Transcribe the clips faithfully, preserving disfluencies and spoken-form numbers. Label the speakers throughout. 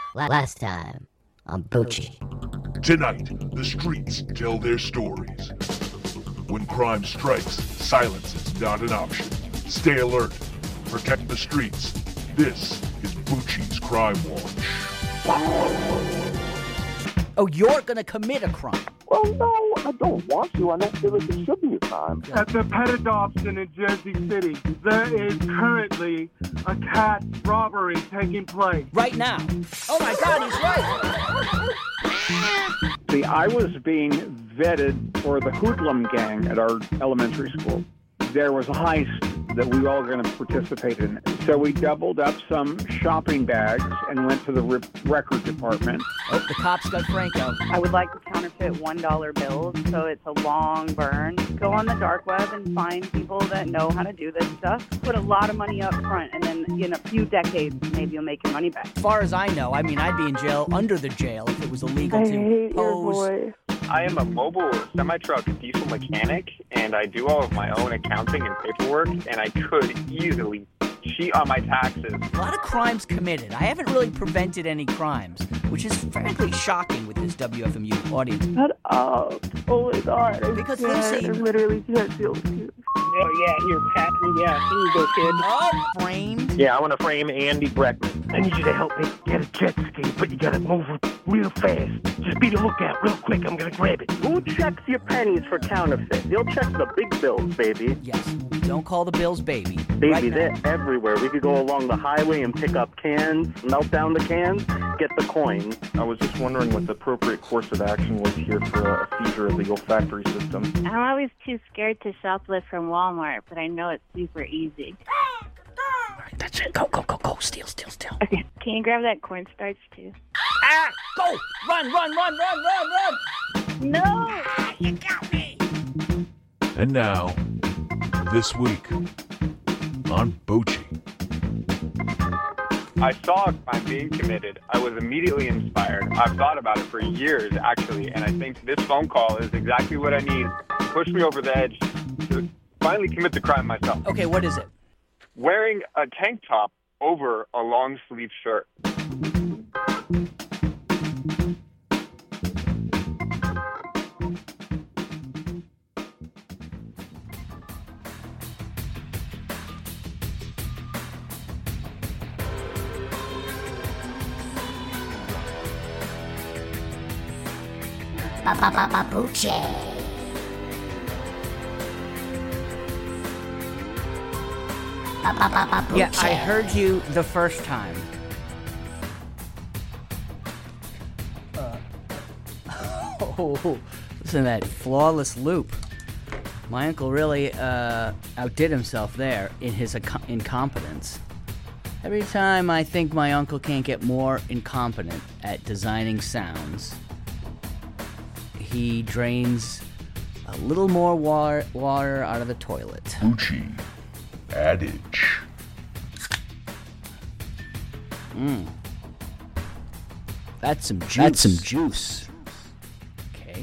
Speaker 1: Last time on Bucci.
Speaker 2: Tonight, the streets tell their stories. When crime strikes, silence is not an option. Stay alert. Protect the streets. This is Bucci's Crime Watch.
Speaker 3: Oh, you're gonna commit a crime.
Speaker 4: Well, no, I don't want to. I don't feel like it should be a crime.
Speaker 5: At the pet adoption in Jersey City, there is currently a cat robbery taking place.
Speaker 3: Right now. Oh my God, he's right.
Speaker 6: See, I was being vetted for the hoodlum gang at our elementary school. There was a heist that we all were going to participate in. So we doubled up some shopping bags and went to the re- record department.
Speaker 3: Oh, the cops got Franco.
Speaker 7: I would like to counterfeit one dollar bills, so it's a long burn. Go on the dark web and find people that know how to do this stuff. Put a lot of money up front, and then in a few decades, maybe you'll make your money back.
Speaker 3: As far as I know, I mean, I'd be in jail under the jail if it was illegal
Speaker 7: I
Speaker 3: to
Speaker 7: hate your
Speaker 3: pose.
Speaker 7: voice.
Speaker 8: I am a mobile semi-truck diesel mechanic, and I do all of my own accounting and paperwork, and I could easily cheat on my taxes.
Speaker 3: A lot of crimes committed. I haven't really prevented any crimes, which is frankly shocking with this W F M U audience.
Speaker 7: Shut up. Oh my God. I
Speaker 3: Because
Speaker 7: can't.
Speaker 3: Lucy-
Speaker 7: I literally can't deal with you.
Speaker 9: Oh, yeah, here, Pat. Yeah, here you go, kid.
Speaker 3: Oh, framed.
Speaker 8: Yeah, I want to frame Andy Breckman.
Speaker 9: I need you to help me get a jet ski, but you gotta move real fast. Just be the lookout real quick. I'm gonna grab it.
Speaker 4: Who checks your pennies for counterfeit? You'll check the big bills, baby.
Speaker 3: Yes. Don't call the bills baby.
Speaker 4: Baby,
Speaker 3: Right
Speaker 4: they're
Speaker 3: now.
Speaker 4: everywhere. We could go along the highway and pick up cans, melt down the cans, get the coins.
Speaker 10: I was just wondering what the appropriate course of action was here for a seizure of the olfactory system.
Speaker 11: I'm always too scared to shoplift from Walmart, but I know it's super easy.
Speaker 3: All right, that's it. Go, go, go, go. Steal, steal, steal.
Speaker 11: Okay, can you grab that cornstarch too?
Speaker 3: Ah! Go! Run, run, run, run, run, run!
Speaker 11: No!
Speaker 3: Ah, you got me!
Speaker 2: And now, this week on Bucci.
Speaker 8: I saw a crime being committed. I was immediately inspired. I've thought about it for years, actually, and I think this phone call is exactly what I need to push me over the edge to finally commit the crime myself.
Speaker 3: Okay, what is it?
Speaker 8: Wearing a tank top over a long-sleeve shirt.
Speaker 1: Bucci.
Speaker 3: Yeah, I heard you the first time. Uh, oh, listen to that flawless loop. My uncle really uh, outdid himself there in his ac- incompetence. Every time I think my uncle can't get more incompetent at designing sounds, he drains a little more water, water out of the toilet.
Speaker 2: Bucci adage.
Speaker 3: Mmm. That's some juice. That's some juice. Okay.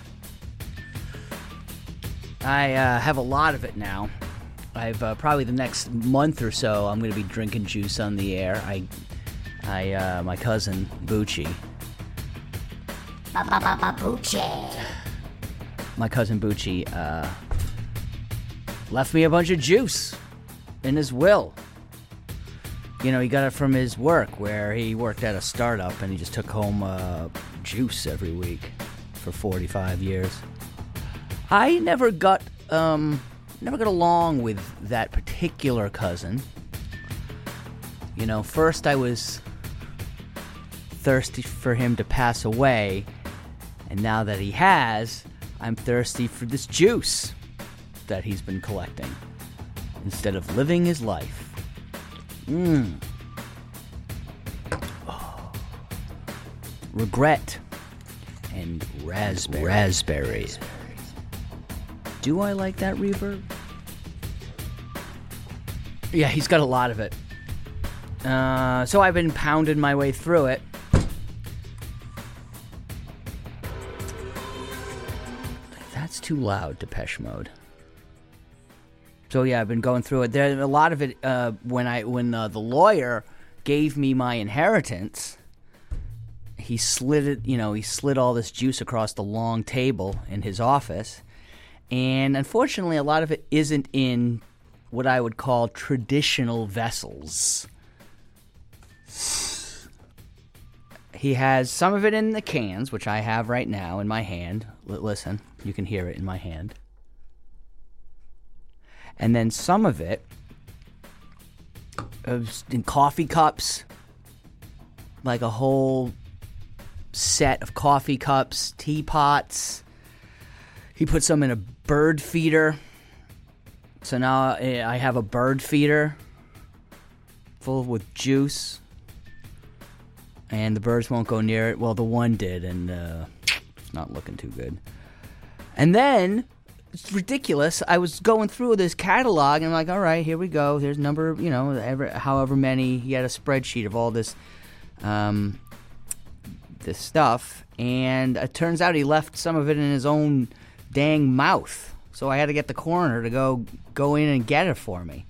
Speaker 3: I uh, have a lot of it now. I've uh, probably the next month or so I'm going to be drinking juice on the air. I, I, uh, my cousin Bucci.
Speaker 1: Bucci.
Speaker 3: My cousin Bucci uh, left me a bunch of juice in his will. You know, he got it from his work, where he worked at a startup and he just took home uh, juice every week for forty-five years. I never got, um, never got along with that particular cousin. You know, first I was thirsty for him to pass away, and now that he has, I'm thirsty for this juice that he's been collecting instead of living his life. Mmm. Oh. Regret and raspberry. Raspberries. Do I like that reverb? Yeah, he's got a lot of it. Uh, so I've been pounding my way through it. That's too loud, Depeche Mode. So yeah, I've been going through it. There, a lot of it. Uh, when I when uh, the lawyer gave me my inheritance, he slid it, you know, he slid all this juice across the long table in his office. And unfortunately, a lot of it isn't in what I would call traditional vessels. He has some of it in the cans, which I have right now in my hand. L- listen, you can hear it in my hand. And then some of it is in coffee cups, like a whole set of coffee cups, teapots. He put some in a bird feeder. So now I have a bird feeder full with juice. And the birds won't go near it. Well, the one did, and uh, it's not looking too good. And then, it's ridiculous, I was going through this catalog, and I'm like, all right, here we go. There's number, you know, ever, however many. He had a spreadsheet of all this, um, this stuff. And it turns out he left some of it in his own dang mouth. So I had to get the coroner to go, go in and get it for me.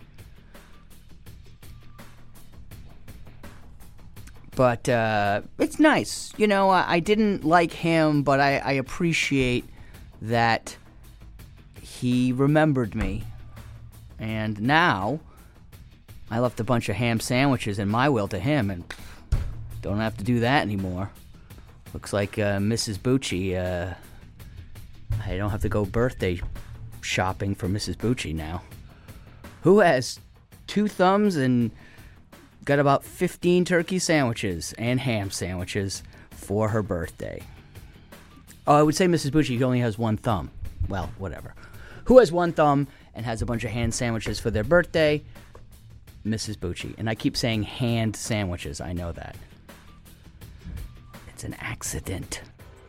Speaker 3: But uh, it's nice. You know, I, I didn't like him, but I, I appreciate that he remembered me. And now, I left a bunch of ham sandwiches in my will to him, and pff, don't have to do that anymore. Looks like uh, Missus Bucci, uh, I don't have to go birthday shopping for Missus Bucci now. Who has two thumbs and got about fifteen turkey sandwiches and ham sandwiches for her birthday? Oh, I would say Missus Bucci only has one thumb. Well, whatever. Who has one thumb and has a bunch of hand sandwiches for their birthday? Missus Bucci. And I keep saying hand sandwiches. I know that. It's an accident.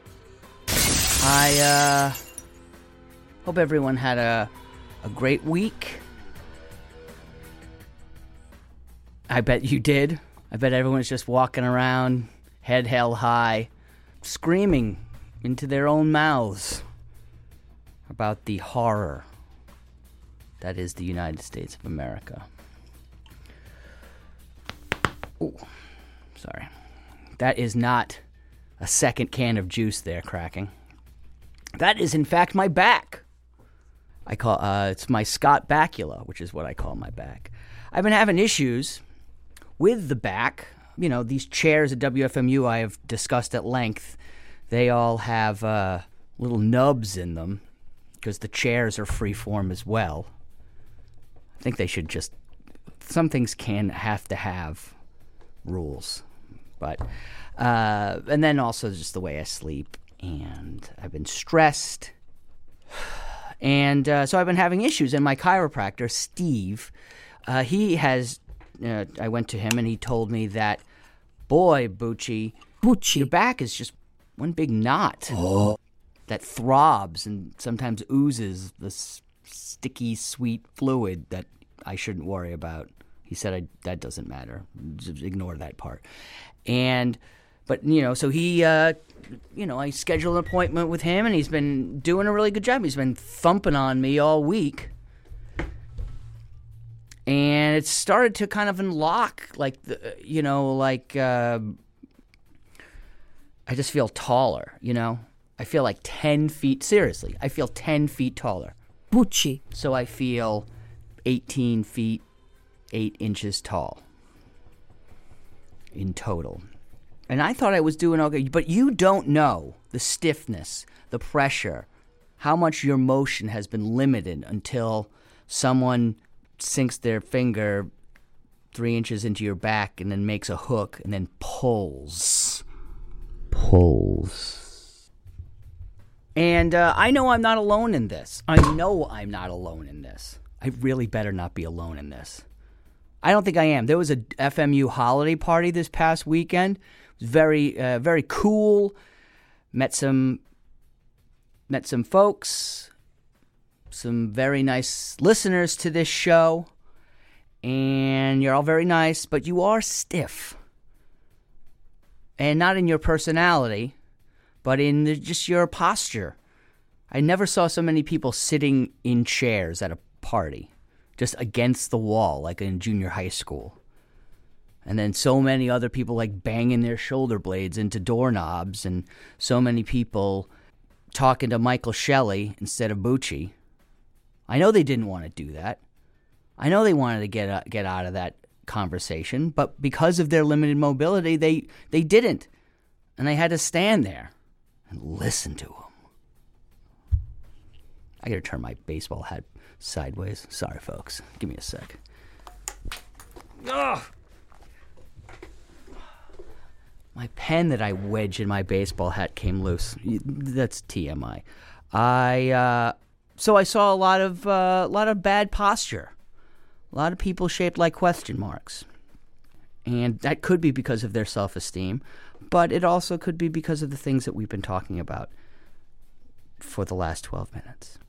Speaker 3: I uh, hope everyone had a, a great week. I bet you did. I bet everyone's just walking around, head held high, screaming into their own mouths about the horror that is the United States of America. Oh, sorry. That is not a second can of juice there cracking. That is, in fact, my back. I call uh, it's my Scott Bakula, which is what I call my back. I've been having issues with the back. You know, these chairs at W F M U I have discussed at length. They all have uh, little nubs in them because the chairs are freeform as well. I think they should just... Some things can have to have rules. But... Uh, and then also just the way I sleep. And I've been stressed. And uh, so I've been having issues. And my chiropractor, Steve, uh, he has... Uh, I went to him and he told me that, boy, Bucci, Bucci, your back is just one big knot oh. that throbs and sometimes oozes this sticky, sweet fluid that I shouldn't worry about. He said I, that doesn't matter. Just ignore that part. And, but, you know, so he, uh, you know, I scheduled an appointment with him and he's been doing a really good job. He's been thumping on me all week. And it started to kind of unlock, like, the, you know, like, uh, I just feel taller, you know? I feel like ten feet, seriously, I feel ten feet taller. Bucci. So I feel eighteen feet, eight inches tall in total. And I thought I was doing okay, but you don't know the stiffness, the pressure, how much your motion has been limited until someone sinks their finger three inches into your back and then makes a hook and then pulls. Pulls. And uh, I know I'm not alone in this. I know I'm not alone in this. I really better not be alone in this. I don't think I am. There was a F M U holiday party this past weekend. It was very, uh, very cool. Met some, met some folks. Some very nice listeners to this show, and you're all very nice, but you are stiff. And not in your personality, but in the, just your posture. I never saw so many people sitting in chairs at a party, just against the wall, like in junior high school. And then so many other people like banging their shoulder blades into doorknobs, and so many people talking to Michael Shelley instead of Bucci. I know they didn't want to do that. I know they wanted to get uh, get out of that conversation, but because of their limited mobility, they, they didn't. And they had to stand there and listen to him. I gotta turn my baseball hat sideways. Sorry, folks. Give me a sec. Ugh! My pen that I wedged in my baseball hat came loose. That's T M I. I uh, so I saw a lot of uh, a lot of bad posture. A lot of people shaped like question marks. And that could be because of their self-esteem, but it also could be because of the things that we've been talking about for the last twelve minutes.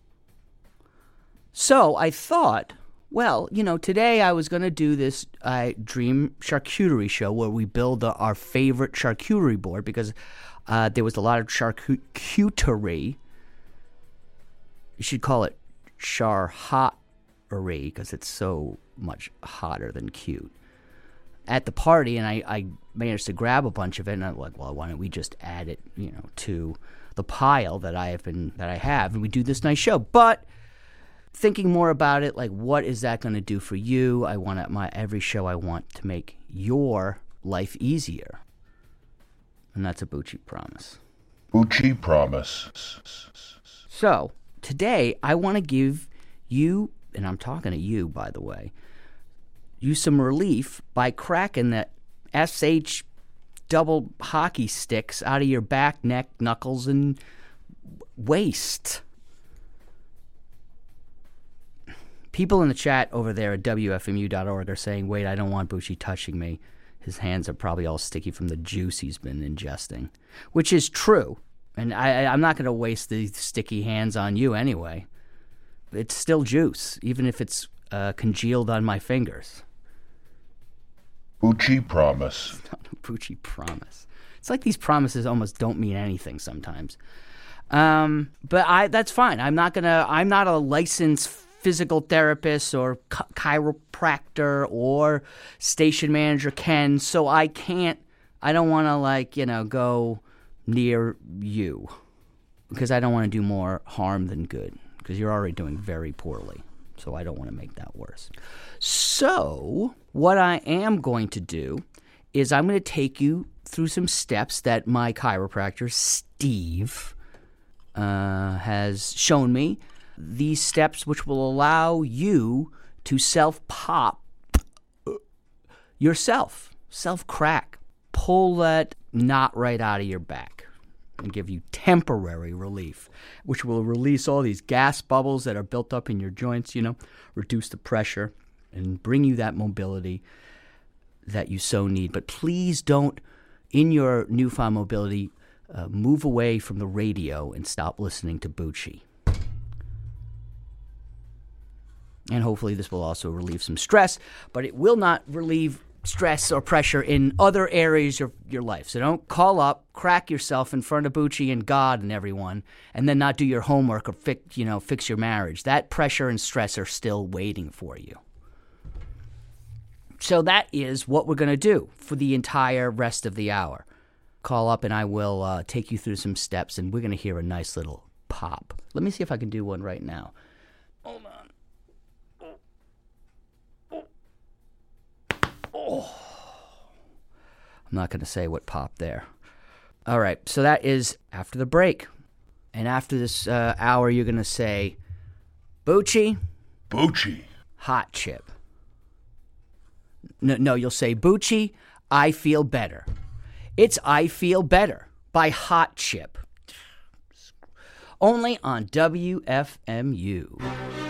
Speaker 3: So I thought, well, you know, today I was going to do this uh, Dream Charcuterie show where we build the, our favorite charcuterie board because uh, there was a lot of charcuterie. You should call it char-hot. Because it's so much hotter than cute. At the party, and I, I managed to grab a bunch of it, and I'm like, well, why don't we just add it, you know, to the pile that I have been that I have, and we do this nice show. But thinking more about it, like, what is that going to do for you? I want at my every show, I want to make your life easier, and that's a Bucci promise.
Speaker 2: Bucci promise.
Speaker 3: So today, I want to give you. And I'm talking to you, by the way, you some relief by cracking the S H double hockey sticks out of your back, neck, knuckles, and waist. People in the chat over there at W F M U dot org are saying, wait, I don't want Bucci touching me. His hands are probably all sticky from the juice he's been ingesting, which is true. And I, I'm not going to waste the sticky hands on you anyway. It's still juice, even if it's uh, congealed on my fingers.
Speaker 2: Bucci promise.
Speaker 3: It's not a Bucci promise. It's like these promises almost don't mean anything sometimes. Um, but I that's fine. I'm not gonna. I'm not a licensed physical therapist or chi- chiropractor or station manager Ken, so I can't. I don't want to like you know go near you because I don't want to do more harm than good. Because you're already doing very poorly. So I don't want to make that worse. So what I am going to do is I'm going to take you through some steps that my chiropractor, Steve, uh, has shown me. These steps which will allow you to self-pop yourself, self-crack. Pull that knot right out of your back. And give you temporary relief, which will release all these gas bubbles that are built up in your joints, you know, reduce the pressure, and bring you that mobility that you so need. But please don't, in your newfound mobility, uh, move away from the radio and stop listening to Bucci. And hopefully this will also relieve some stress, but it will not relieve stress or pressure in other areas of your life. So don't call up, crack yourself in front of Bucci and God and everyone, and then not do your homework or fix, you know, fix your marriage. That pressure and stress are still waiting for you. So that is what we're going to do for the entire rest of the hour. Call up and I will uh, take you through some steps, and we're going to hear a nice little pop. Let me see if I can do one right now. Hold on. Oh. I'm not going to say what popped there. All right, so that is after the break. And after this uh, hour, you're going to say, Bucci.
Speaker 2: Bucci.
Speaker 3: Hot chip. No, no, you'll say, Bucci, I feel better. It's I Feel Better by Hot Chip. Only on W F M U.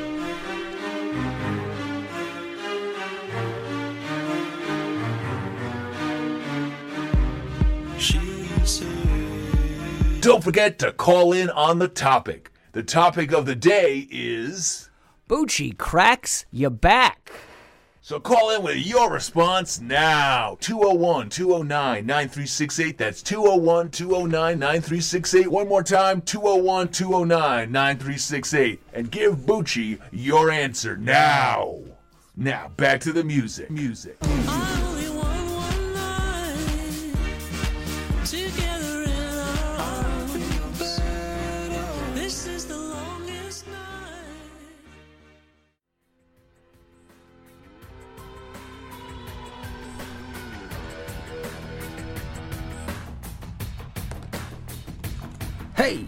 Speaker 2: Don't forget to call in on the topic. The topic of the day is...
Speaker 3: Bucci cracks your back.
Speaker 2: So call in with your response now. two oh one, two oh nine, nine three six eight. That's two oh one, two oh nine, nine three six eight. One more time, two oh one, two oh nine, nine three six eight. And give Bucci your answer now. Now, back to the music. Music. music.
Speaker 3: Hey!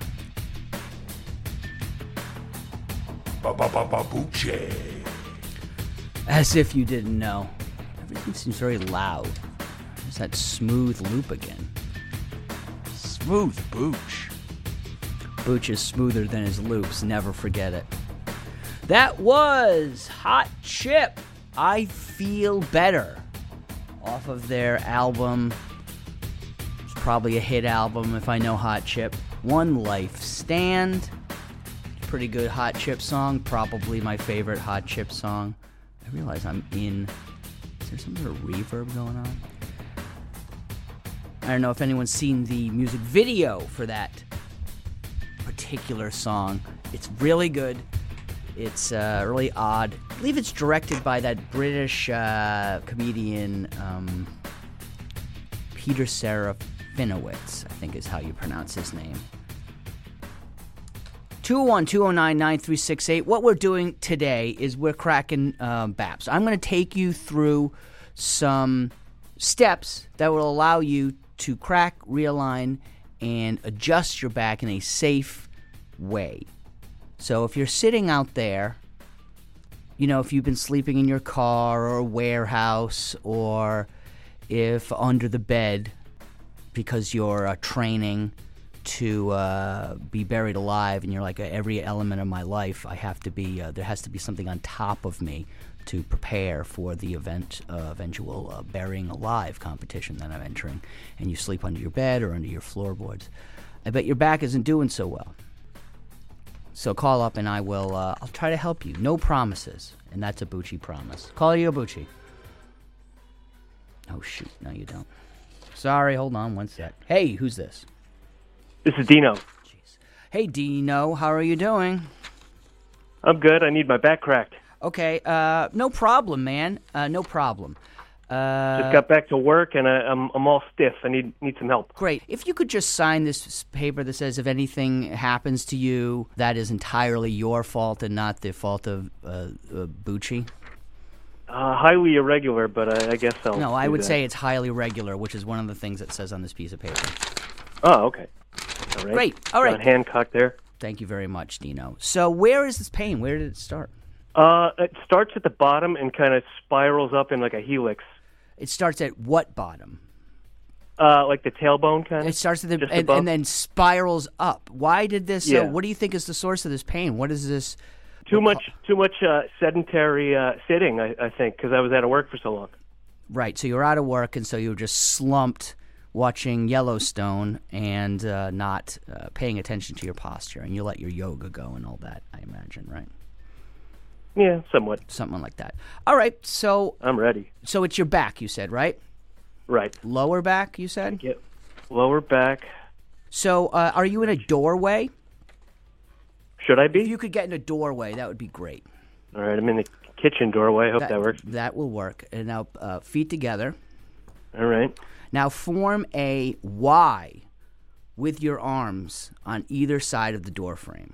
Speaker 2: Ba-ba-ba-ba-Bucci.
Speaker 3: As if you didn't know. Everything seems very loud. There's that smooth loop again.
Speaker 2: Smooth Booch.
Speaker 3: Booch is smoother than his loops. Never forget it. That was Hot Chip. I Feel Better. Off of their album. It's probably a hit album if I know Hot Chip. One Life Stand. Pretty good Hot Chip song. Probably my favorite Hot Chip song. I realize I'm in... Is there some sort of reverb going on? I don't know if anyone's seen the music video for that particular song. It's really good. It's uh, really odd. I believe it's directed by that British uh, comedian um, Peter Serafinowicz, I think is how you pronounce his name. two oh one, two oh nine, nine three six eight. What we're doing today is we're cracking um, B A P S. I'm going to take you through some steps that will allow you to crack, realign, and adjust your back in a safe way. So if you're sitting out there, you know, if you've been sleeping in your car or a warehouse, or if under the bed because you're uh, training to uh, be buried alive, and you're like, every element of my life, I have to be, uh, there has to be something on top of me to prepare for the event, uh, eventual uh, burying alive competition that I'm entering, and you sleep under your bed or under your floorboards. I bet your back isn't doing so well. So call up and I will, uh, I'll try to help you. No promises, and that's a Bucci promise. Call you a Bucci. Oh shoot, no you don't. Sorry, hold on one sec. Hey, who's this?
Speaker 9: This is Dino.
Speaker 3: Jeez. Hey, Dino, how are you doing?
Speaker 9: I'm good. I need my back cracked.
Speaker 3: Okay, uh, no problem, man. Uh, no problem. Uh,
Speaker 9: Just got back to work, and I, I'm I'm all stiff. I need need some help.
Speaker 3: Great. If you could just sign this paper that says if anything happens to you, that is entirely your fault and not the fault of uh, uh, Bucci.
Speaker 9: Uh, highly irregular, but I, I guess I'll.
Speaker 3: No, I
Speaker 9: do
Speaker 3: would
Speaker 9: that.
Speaker 3: say it's highly regular, which is one of the things it says on this piece of paper.
Speaker 9: Oh, okay. All right.
Speaker 3: Great. All right.
Speaker 9: Got Hancock there.
Speaker 3: Thank you very much, Dino. So where is this pain? Where did it start?
Speaker 9: Uh, it starts at the bottom and kind of spirals up in like a helix.
Speaker 3: It starts at what bottom?
Speaker 9: Uh, like the tailbone kind of.
Speaker 3: It starts at the
Speaker 9: Just
Speaker 3: and,
Speaker 9: above?
Speaker 3: and then spirals up. Why did this?
Speaker 9: Yeah.
Speaker 3: Uh, what do you think is the source of this pain? What is this?
Speaker 9: Too much, too much uh, sedentary uh, sitting. I, I think because I was out of work for so long.
Speaker 3: Right. So you were out of work, and so you were just slumped watching Yellowstone and uh, not uh, paying attention to your posture, and you let your yoga go and all that. I imagine, right?
Speaker 9: Yeah, somewhat.
Speaker 3: Something like that. All right. So
Speaker 9: I'm ready.
Speaker 3: So it's your back, you said, right?
Speaker 9: Right.
Speaker 3: Lower back, you said?
Speaker 9: Yep. Lower back.
Speaker 3: So uh, are you in a doorway?
Speaker 9: Should I be?
Speaker 3: If you could get in a doorway, that would be great.
Speaker 9: All right, I'm in the kitchen doorway. I hope that, that works.
Speaker 3: That will work. And now uh, feet together.
Speaker 9: All right.
Speaker 3: Now form a Y with your arms on either side of the door frame.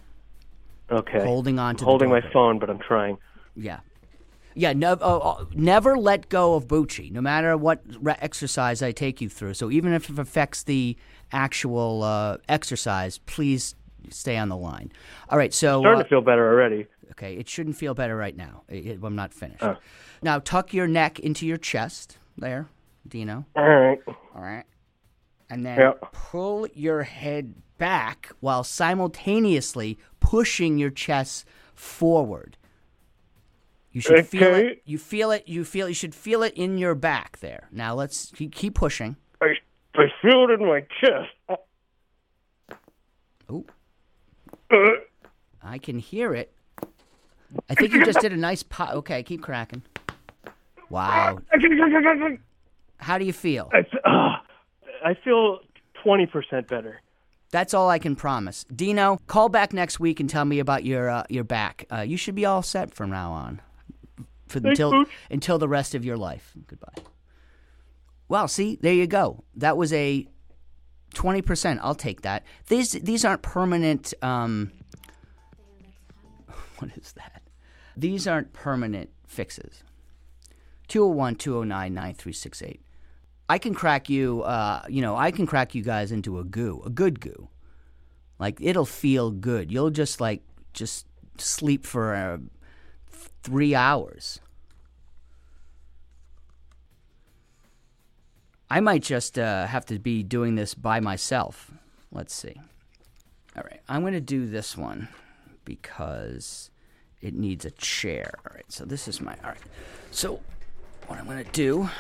Speaker 9: Okay.
Speaker 3: Holding on to
Speaker 9: Holding
Speaker 3: the
Speaker 9: my
Speaker 3: door.
Speaker 9: phone, but I'm trying.
Speaker 3: Yeah. Yeah, no, uh, uh, never let go of Bucci, no matter what re- exercise I take you through. So even if it affects the actual uh, exercise, please stay on the line. All right, so...
Speaker 9: Starting
Speaker 3: uh,
Speaker 9: to feel better already.
Speaker 3: Okay, it shouldn't feel better right now. It, it, I'm not finished.
Speaker 9: Oh.
Speaker 3: Now tuck your neck into your chest. There, Dino.
Speaker 9: All right.
Speaker 3: All right. And then
Speaker 9: Yep.
Speaker 3: pull your head back while simultaneously pushing your chest forward. You should feel
Speaker 9: Okay.
Speaker 3: it. You feel it. You feel. You should feel it in your back there. Now let's keep, keep pushing.
Speaker 9: I, I feel it in my chest.
Speaker 3: Oh,
Speaker 9: Uh,
Speaker 3: I can hear it. I think you just did a nice pop. Okay, keep cracking. Wow. How do you feel?
Speaker 9: I, uh, I feel twenty percent better.
Speaker 3: That's all I can promise. Dino, call back next week and tell me about your uh, your back. Uh, you should be all set from now on, for
Speaker 9: Thanks,
Speaker 3: until
Speaker 9: Booch.
Speaker 3: until the rest of your life. Goodbye. Well, see, there you go. That was a twenty percent. I'll take that. These these aren't permanent. Um, what is that? These aren't permanent fixes. two oh one, two oh nine, nine three six eight. I can crack you, uh, you know, I can crack you guys into a goo, a good goo. Like, it'll feel good. You'll just, like, just sleep for uh, three hours. I might just uh, have to be doing this by myself. Let's see. All right, I'm going to do this one because it needs a chair. All right, so this is my... All right, so what I'm going to do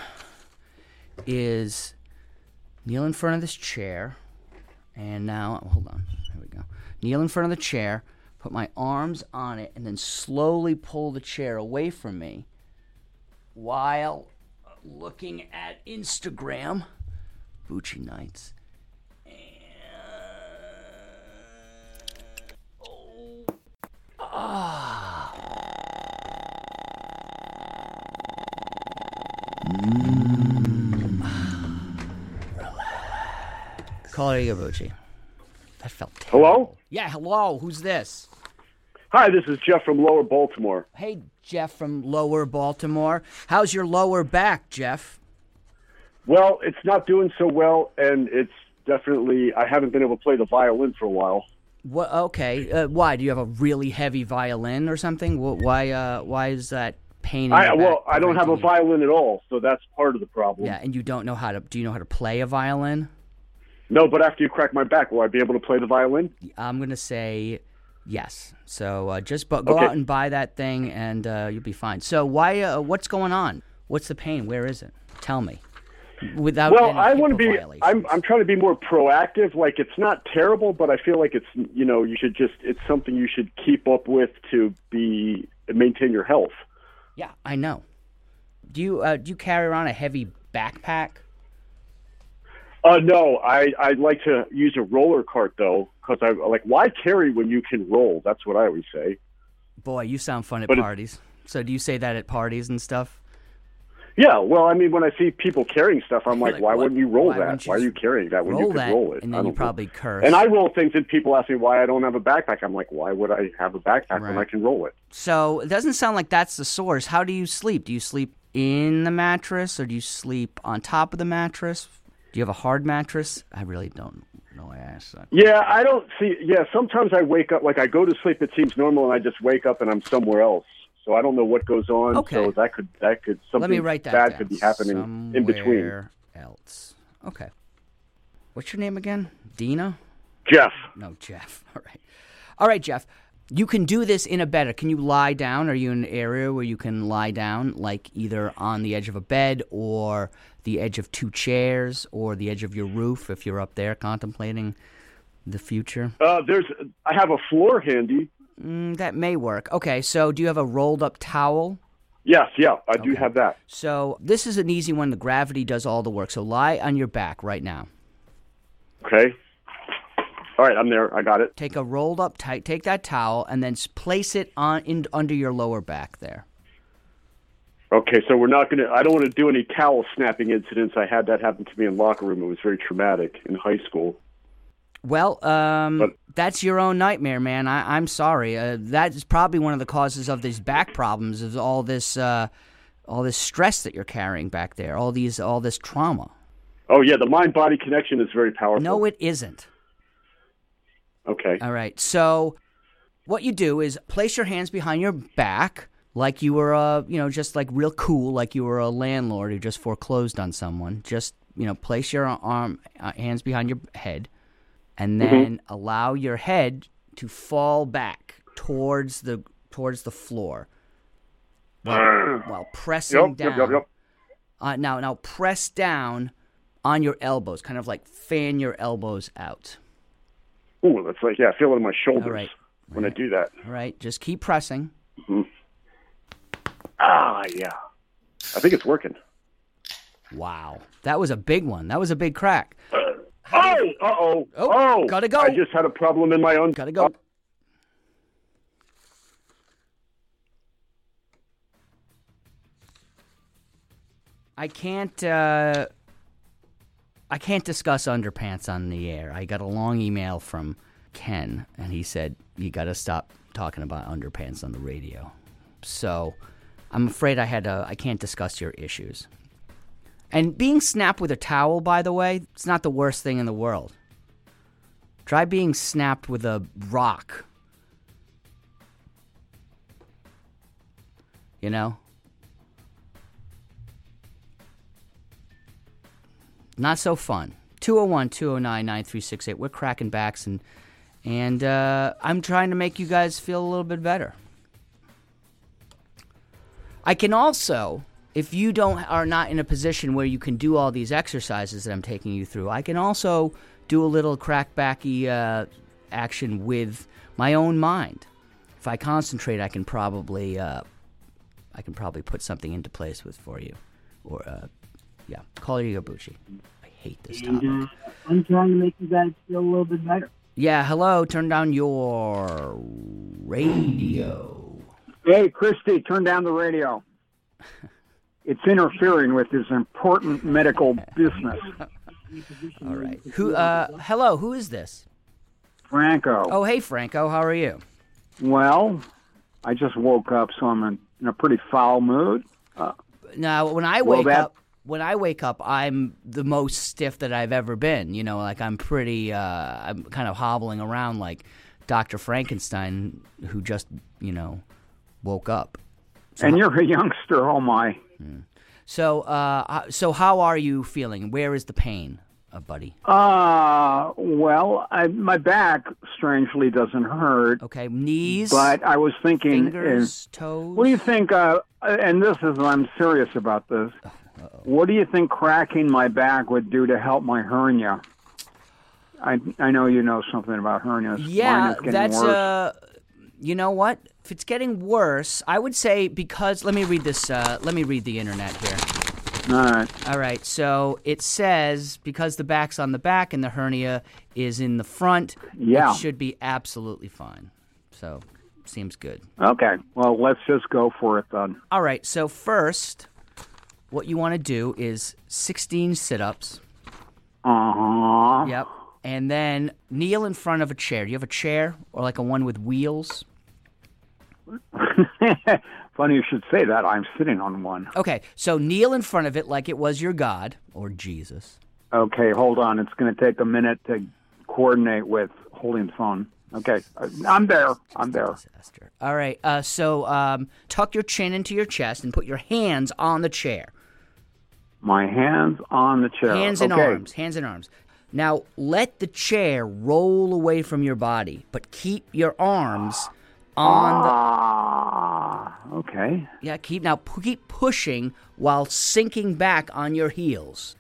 Speaker 3: is kneel in front of this chair. And now, hold on, here we go. Kneel in front of the chair, put my arms on it, and then slowly pull the chair away from me while looking at Instagram, Bucci Nights. And, oh, ah. Mm. Call it a Bucci. That felt terrible.
Speaker 12: Hello?
Speaker 3: Yeah, hello. Who's this?
Speaker 12: Hi, this is Jeff from Lower Baltimore.
Speaker 3: Hey, Jeff from Lower Baltimore. How's your lower back, Jeff?
Speaker 12: Well, it's not doing so well, and it's definitely, I haven't been able to play the violin for a while.
Speaker 3: What? Okay. Uh, why? Do you have a really heavy violin or something? Wh- Why? Uh, why is that pain in
Speaker 12: I,
Speaker 3: your back
Speaker 12: well, I don't have a
Speaker 3: preventing you-
Speaker 12: violin at all, so that's part of the problem.
Speaker 3: Yeah, and you don't know how to. Do you know how to play a violin?
Speaker 12: No, but after you crack my back, will I be able to play the violin?
Speaker 3: I'm gonna say yes. So uh, just bu- go
Speaker 12: Okay.
Speaker 3: out and buy that thing, and uh, you'll be fine. So why? Uh, what's going on? What's the pain? Where is it? Tell me. Without
Speaker 12: well,
Speaker 3: any
Speaker 12: I want to
Speaker 3: HIPAA
Speaker 12: be.
Speaker 3: violations.
Speaker 12: I'm. I'm trying to be more proactive. Like, it's not terrible, but I feel like it's. You know, you should just. It's something you should keep up with to be maintain your health.
Speaker 3: Yeah, I know. Do you uh, do you carry around a heavy backpack?
Speaker 12: Uh, no, I I like to use a roller cart though, because I like why carry when you can roll. That's what I always say.
Speaker 3: Boy, you sound fun at
Speaker 12: But it-
Speaker 3: parties. So do you say that at parties and stuff?
Speaker 12: Yeah, well, I mean, when I see people carrying stuff, I'm like,
Speaker 3: Like,
Speaker 12: why
Speaker 3: what-
Speaker 12: wouldn't you roll
Speaker 3: why
Speaker 12: that?
Speaker 3: wouldn't you
Speaker 12: Why are you
Speaker 3: just
Speaker 12: carrying that when you
Speaker 3: roll
Speaker 12: can
Speaker 3: that,
Speaker 12: roll it?
Speaker 3: and
Speaker 12: I
Speaker 3: then you
Speaker 12: don't know.
Speaker 3: probably curse.
Speaker 12: And I roll things, and people ask me why I don't have a backpack. I'm like, why would I have a backpack when
Speaker 3: Right.
Speaker 12: I can roll it?
Speaker 3: So it doesn't sound like that's the source. How do you sleep? Do you sleep in the mattress, or do you sleep on top of the mattress? Do you have a hard mattress? I really don't know why I asked that.
Speaker 12: Yeah, I don't see. Yeah, sometimes I wake up, like I go to sleep, it seems normal, and I just wake up and I'm somewhere else. So I don't know what goes on.
Speaker 3: Okay.
Speaker 12: So that could that could something
Speaker 3: Let me write that
Speaker 12: bad
Speaker 3: down.
Speaker 12: could be happening in between.
Speaker 3: Somewhere else. Okay. What's your name again? Dina?
Speaker 12: Jeff.
Speaker 3: No, Jeff. All right. All right, Jeff. You can do this in a bed. Can you lie down? Are you in an area where you can lie down, like either on the edge of a bed or the edge of two chairs or the edge of your roof if you're up there contemplating the future?
Speaker 12: Uh, there's I have a floor handy.
Speaker 3: Mm, that may work. Okay, so do you have a rolled-up towel?
Speaker 12: Yes, yeah, I do have that.
Speaker 3: So this is an easy one. The gravity does all the work. So lie on your back right now.
Speaker 12: Okay. All right, I'm there. I got it.
Speaker 3: Take a rolled up tight. Take that towel and then s- place it on in under your lower back there.
Speaker 12: Okay, so we're not going to, I don't want to do any towel snapping incidents. I had that happen to me in locker room. It was very traumatic in high school.
Speaker 3: Well, um, that's your own nightmare, man. I, I'm sorry. Uh, that is probably one of the causes of these back problems. Is all this, uh, all this stress that you're carrying back there. All these, all this trauma.
Speaker 12: Oh, yeah, the mind-body connection is very powerful.
Speaker 3: No, it isn't.
Speaker 12: Okay.
Speaker 3: All right. So, what you do is place your hands behind your back, like you were, uh, you know, just like real cool, like you were a landlord who just foreclosed on someone. Just, you know, place your arm, uh, hands behind your head, and then
Speaker 12: Mm-hmm.
Speaker 3: allow your head to fall back towards the towards the floor, while, while pressing
Speaker 12: Yep,
Speaker 3: down.
Speaker 12: yep, yep, yep.
Speaker 3: Uh, now, now press down on your elbows, kind of like fan your elbows out.
Speaker 12: Ooh, that's like, yeah, I feel it in my shoulders
Speaker 3: All right.
Speaker 12: when I do that.
Speaker 3: All right, just keep pressing.
Speaker 12: Mm-hmm. Ah, yeah. I think it's working.
Speaker 3: Wow, that was a big one. That was a big crack.
Speaker 12: Oh, uh-oh.
Speaker 3: Oh,
Speaker 12: Oh,
Speaker 3: gotta go.
Speaker 12: I just had a problem in my own...
Speaker 3: Gotta go. I can't. Uh, I can't discuss underpants on the air. I got a long email from Ken, and he said you got to stop talking about underpants on the radio. So, I'm afraid I had to. I can't discuss your issues. And being snapped with a towel, by the way, it's not the worst thing in the world. Try being snapped with a rock. You know? Not so fun. two oh one, two oh nine, nine three six eight. We're cracking backs, and and uh, I'm trying to make you guys feel a little bit better. I can also, if you don't are not in a position where you can do all these exercises that I'm taking you through, I can also do a little crackbacky uh, action with my own mind. If I concentrate, I can probably uh, I can probably put something into place with for you, or uh, yeah, call your Bucci. I hate this topic.
Speaker 13: And, uh, I'm trying to make you guys feel a little bit better.
Speaker 3: Yeah, hello. Turn down your radio.
Speaker 6: Hey, Christy, turn down the radio. It's interfering with his important medical business.
Speaker 3: All right. Who? Uh, hello. Who is this?
Speaker 6: Franco.
Speaker 3: Oh, hey, Franco. How are you?
Speaker 6: Well, I just woke up, so I'm in, in a pretty foul mood. Uh,
Speaker 3: now, when I
Speaker 6: well,
Speaker 3: wake
Speaker 6: that...
Speaker 3: up, when I wake up, I'm the most stiff that I've ever been. You know, like I'm pretty. Uh, I'm kind of hobbling around like Doctor Frankenstein, who just, you know, woke up.
Speaker 6: So and you're a youngster, oh my.
Speaker 3: Hmm. So, uh, so how are you feeling? Where is the pain, uh, buddy?
Speaker 6: Uh, well, I, my back strangely doesn't hurt.
Speaker 3: Okay, knees.
Speaker 6: But I was thinking,
Speaker 3: fingers,
Speaker 6: is,
Speaker 3: toes.
Speaker 6: What do you think? Uh, and this is, I'm serious about this. Uh-oh. What do you think cracking my back would do to help my hernia? I I know you know something about hernias.
Speaker 3: Yeah,
Speaker 6: Mine is
Speaker 3: that's
Speaker 6: worse.
Speaker 3: uh, you know what? If it's getting worse, I would say because let me read this. Uh, let me read the internet here.
Speaker 6: All right.
Speaker 3: All right. So it says because the back's on the back and the hernia is in the front,
Speaker 6: yeah.
Speaker 3: it should be absolutely fine. So seems good.
Speaker 6: Okay. Well, let's just go for it then.
Speaker 3: All right. So first, what you want to do is sixteen sit-ups.
Speaker 6: Uh-huh.
Speaker 3: Yep. And then kneel in front of a chair. Do you have a chair or like a one with wheels?
Speaker 6: Funny you should say that. I'm sitting on one.
Speaker 3: Okay, so kneel in front of it like it was your God or Jesus.
Speaker 6: Okay, hold on. It's going to take a minute to coordinate with holding the phone. Okay, I'm there. I'm there.
Speaker 3: Disaster. All right, uh, so um, tuck your chin into your chest and put your hands on the chair.
Speaker 6: My hands on the chair.
Speaker 3: Hands and
Speaker 6: okay.
Speaker 3: arms. Hands and arms. Now, let the chair roll away from your body, but keep your arms on the...
Speaker 6: Ah, okay.
Speaker 3: Yeah, keep now p- keep pushing while sinking back on your heels.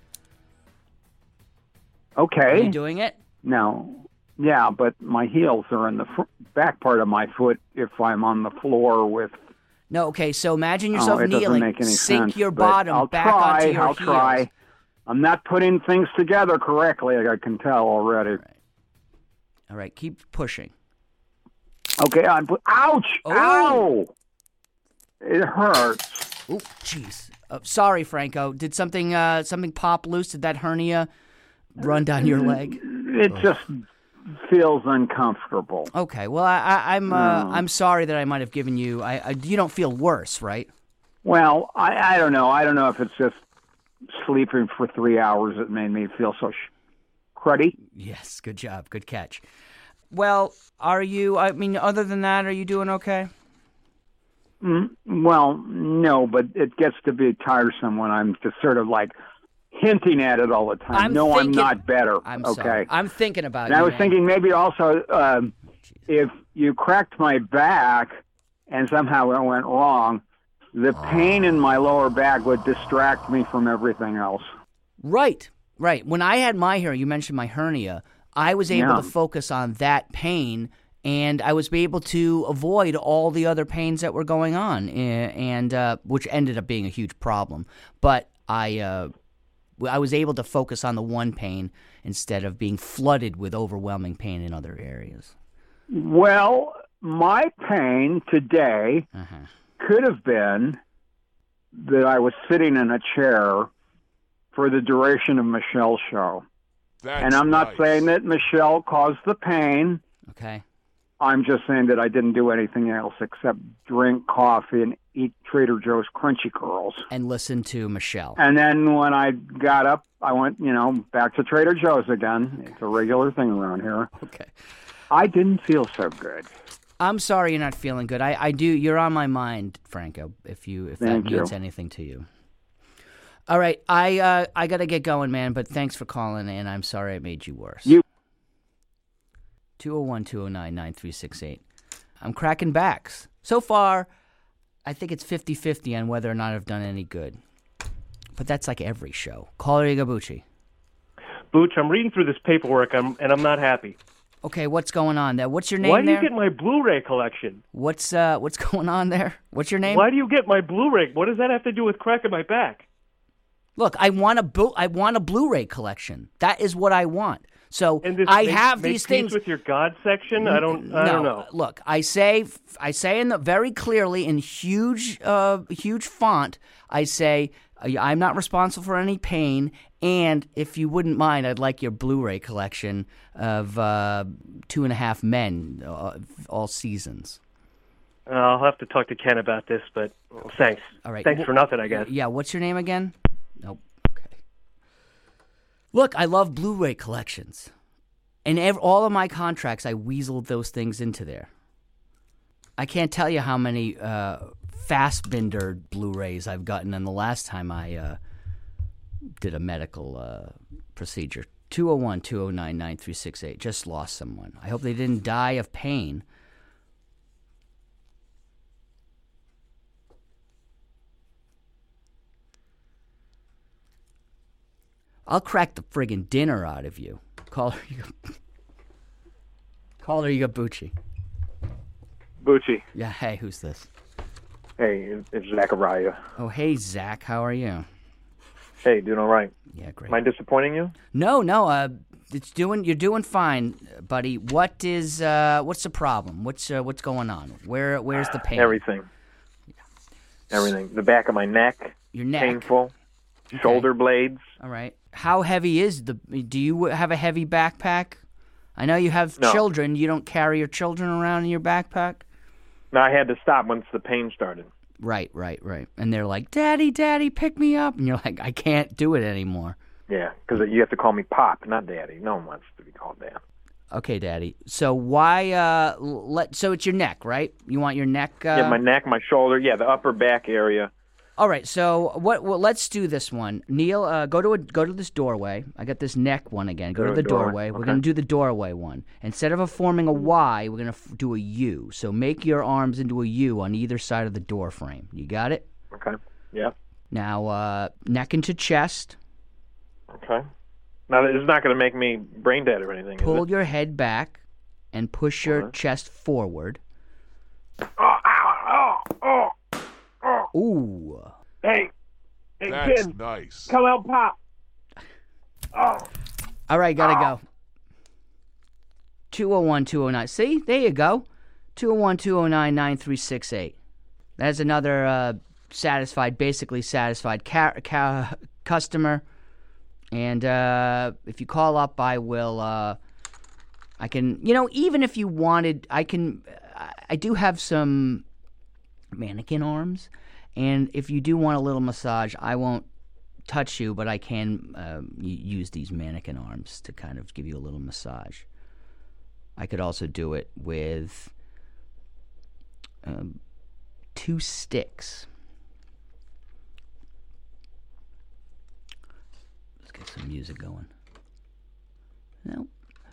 Speaker 6: Okay.
Speaker 3: Are you doing it?
Speaker 6: Now, yeah, but my heels are in the fr- back part of my foot if I'm on the floor with...
Speaker 3: No, okay, so imagine yourself
Speaker 6: oh, it
Speaker 3: kneeling.
Speaker 6: Make any
Speaker 3: Sink
Speaker 6: sense,
Speaker 3: your bottom
Speaker 6: I'll
Speaker 3: back
Speaker 6: try,
Speaker 3: onto your
Speaker 6: I'll
Speaker 3: heels.
Speaker 6: try. I'm not putting things together correctly, I can tell already.
Speaker 3: All right, All right keep pushing.
Speaker 6: Okay, I'm... Ouch!
Speaker 3: Oh.
Speaker 6: Ow! It hurts.
Speaker 3: Oh, jeez. Uh, sorry, Franco. Did something uh, something pop loose? Did that hernia run down your leg?
Speaker 6: It oh. just feels uncomfortable.
Speaker 3: Okay. Well, I, I, I'm uh,
Speaker 6: Mm.
Speaker 3: I'm sorry that I might have given you. I, I you don't feel worse, right?
Speaker 6: Well, I, I don't know. I don't know if it's just sleeping for three hours that made me feel so sh- cruddy.
Speaker 3: Yes. Good job. Good catch. Well, are you? I mean, other than that, are you doing okay?
Speaker 6: Mm, well, no, but it gets to be tiresome when I'm just sort of like hinting at it all the time.
Speaker 3: I'm
Speaker 6: no,
Speaker 3: thinking,
Speaker 6: I'm not better.
Speaker 3: I'm
Speaker 6: okay.
Speaker 3: sorry. I'm thinking about
Speaker 6: and
Speaker 3: you.
Speaker 6: I was
Speaker 3: man.
Speaker 6: thinking maybe also um, if you cracked my back and somehow it went wrong, the pain in my lower back would distract me from everything else.
Speaker 3: Right, right. When I had my hernia, you mentioned my hernia, I was able
Speaker 6: Yeah.
Speaker 3: to focus on that pain, and I was able to avoid all the other pains that were going on, and uh, which ended up being a huge problem. But I, uh, I was able to focus on the one pain instead of being flooded with overwhelming pain in other areas.
Speaker 6: Well, my pain today
Speaker 3: Uh-huh.
Speaker 6: could have been that I was sitting in a chair for the duration of Michelle's show.
Speaker 2: That's
Speaker 6: and I'm not
Speaker 2: nice.
Speaker 6: saying that Michelle caused the pain.
Speaker 3: Okay.
Speaker 6: I'm just saying that I didn't do anything else except drink coffee and eat Trader Joe's Crunchy Curls.
Speaker 3: And listen to Michelle.
Speaker 6: And then when I got up, I went, you know, back to Trader Joe's again. It's a regular thing around here.
Speaker 3: Okay.
Speaker 6: I didn't feel so good.
Speaker 3: I'm sorry you're not feeling good. I, I do. You're on my mind, Franco, if you if
Speaker 6: Thank
Speaker 3: that
Speaker 6: you.
Speaker 3: means anything to you. All right. I uh, I got to get going, man, but thanks for calling, and I'm sorry I made you worse.
Speaker 6: You.
Speaker 3: two oh one, two oh nine, nine three six eight. I'm cracking backs. So far, I think it's fifty-fifty on whether or not I've done any good. But that's like every show. Caller Igabuchi.
Speaker 9: Booch, I'm reading through this paperwork, I'm, and I'm not happy.
Speaker 3: Okay, what's going on there? What's your name
Speaker 9: Why do
Speaker 3: there?
Speaker 9: you get my Blu-ray collection?
Speaker 3: What's uh what's going on there? What's your name?
Speaker 9: Why do you get my Blu-ray? What does that have to do with cracking my back?
Speaker 3: Look, I want a bu- I want a Blu-ray collection. That is what I want. So
Speaker 9: And this
Speaker 3: I
Speaker 9: make,
Speaker 3: have
Speaker 9: make
Speaker 3: these
Speaker 9: peace
Speaker 3: things
Speaker 9: with your God section. I don't. I
Speaker 3: no,
Speaker 9: don't know.
Speaker 3: Look, I say I say in the very clearly in huge uh huge font. I say I'm not responsible for any pain, and if you wouldn't mind, I'd like your Blu-ray collection of uh, Two and a Half Men, uh, all seasons.
Speaker 9: I'll have to talk to Ken about this, but well, thanks.
Speaker 3: All right.
Speaker 9: Thanks for nothing, I guess.
Speaker 3: Yeah. What's your name again? Nope. Okay. Look, I love Blu-ray collections, and ev- all of my contracts, I weaseled those things into there. I can't tell you how many uh, Fassbinder Blu-rays I've gotten in the last time I uh, did a medical uh, procedure. two oh one, two oh nine, nine three six eight. Just lost someone. I hope they didn't die of pain. I'll crack the friggin' dinner out of you. Call her. Call her Igabuchi.
Speaker 10: Bucci.
Speaker 3: Yeah, hey, who's this?
Speaker 10: Hey, it's Zachariah.
Speaker 3: Oh, hey, Zach, how are you?
Speaker 10: Hey, doing all right?
Speaker 3: Yeah, great.
Speaker 10: Am I disappointing you?
Speaker 3: No, no, uh, it's doing. You're doing fine, buddy. What is? Uh, what's the problem? What's uh, what's going on? Where Where's the pain?
Speaker 10: Everything. Everything. The back of my neck.
Speaker 3: Your neck.
Speaker 10: Painful.
Speaker 3: Okay.
Speaker 10: Shoulder blades.
Speaker 3: All right. How heavy is the? Do you have a heavy backpack? I know you have
Speaker 10: No.
Speaker 3: children. You don't carry your children around in your backpack.
Speaker 10: No, I had to stop once the pain started.
Speaker 3: Right, right, right. And they're like, "Daddy, Daddy, pick me up," and you're like, "I can't do it anymore."
Speaker 10: Yeah, because you have to call me Pop, not Daddy. No one wants to be called Dad.
Speaker 3: Okay, Daddy. So why? Uh, let. So it's your neck, right? You want your neck? Uh...
Speaker 10: Yeah, my neck, my shoulder. Yeah, the upper back area.
Speaker 3: All right. So what? Well, let's do this one. Neil, uh, go to a, go to this doorway. I got this neck one again. Go,
Speaker 10: Go
Speaker 3: to
Speaker 10: to
Speaker 3: the
Speaker 10: a doorway.
Speaker 3: doorway. We're
Speaker 10: Okay.
Speaker 3: gonna do the doorway one. Instead of a forming a Y, we're gonna f- do a U. So make your arms into a U on either side of the door frame. You got it?
Speaker 10: Okay. Yeah.
Speaker 3: Now, uh, neck into chest.
Speaker 10: Okay. Now, it's not going to make me brain dead or anything, is
Speaker 3: Pull
Speaker 10: it?
Speaker 3: your head back and push your
Speaker 10: Alright.
Speaker 3: chest forward.
Speaker 10: Oh, ow, oh, oh, oh.
Speaker 3: Ooh.
Speaker 9: Hey, hey,
Speaker 2: That's
Speaker 9: Ken,
Speaker 2: nice.
Speaker 9: come out, Pop. Oh.
Speaker 3: All right, gotta go. two oh one, two oh nine. See? There you go. two oh one, two oh nine, nine three six eight. That's another uh, satisfied, basically satisfied ca- ca- customer. And uh, if you call up, I will, uh, I can, you know, even if you wanted, I can, I do have some mannequin arms. And if you do want a little massage, I won't touch you, but I can um, y- use these mannequin arms to kind of give you a little massage. I could also do it with um, two sticks. Let's get some music going. Nope.